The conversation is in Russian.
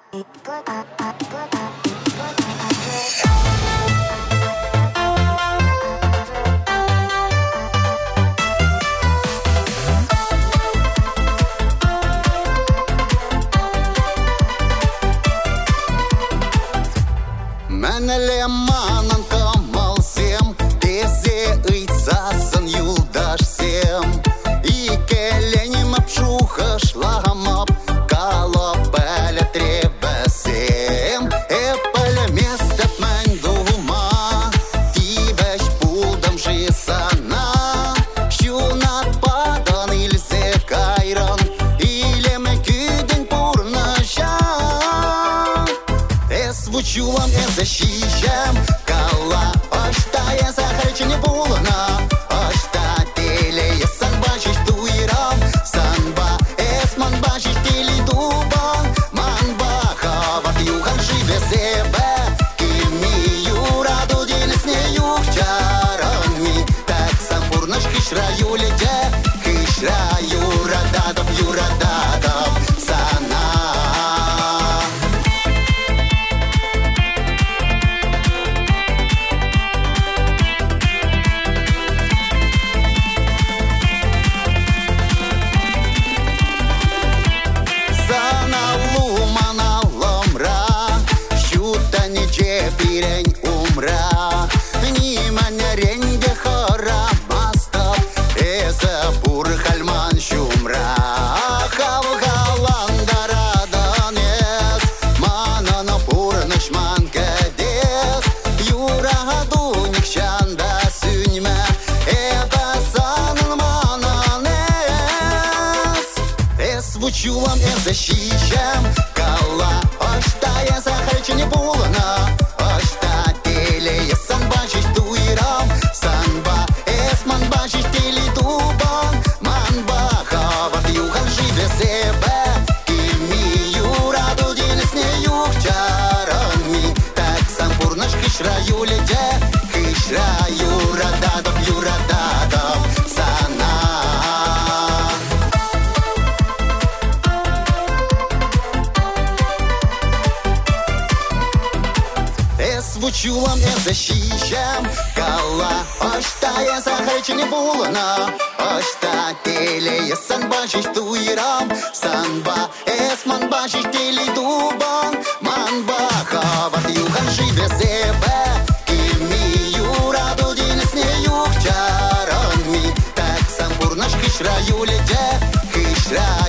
Менеле манан камалсем, тезе ыйцасын юлдашсем. И келенем апшуха шлагамап, калап бәлі требесем. Эпеле местеп мен дума, тибеш пулдам жисана. Шунат падан илсе кайран, илеме күден пурнаша. Звучулам защищам кала, оштая захарчи не булана, ошта теле санбашиш туирам, санба манбашиш тели дубан, манба хават юхан живе себе, кими юраду денес не юх чарами, так сампурнаш хишраю леде, хишраю рададов юрададов сана. Pirень umra, ni manya renge khara mastap, esa pur khalman shumra. Khav galandara danes, mana na pur nishman kades, yura hadunik shanda sunme, eba sanan mananes. Звучулам защищам кала, оштая захарчи не булана. Санбашиш туирам, санба манбашиш тели дубан, манба хават юхан живе себе, кими юраду денес не юх чарами, так сампурнаш хишраю леде, хишраю рададов юрададов сана. Звучулам защищам кала, оштая захарчи не булана, ошта теле санбашиш туирам, санба манбашиш тели дубан, манба хават юхан живе себе, кими юраду денес не юх чарами, так сампурнаш хишраю леде, хишраю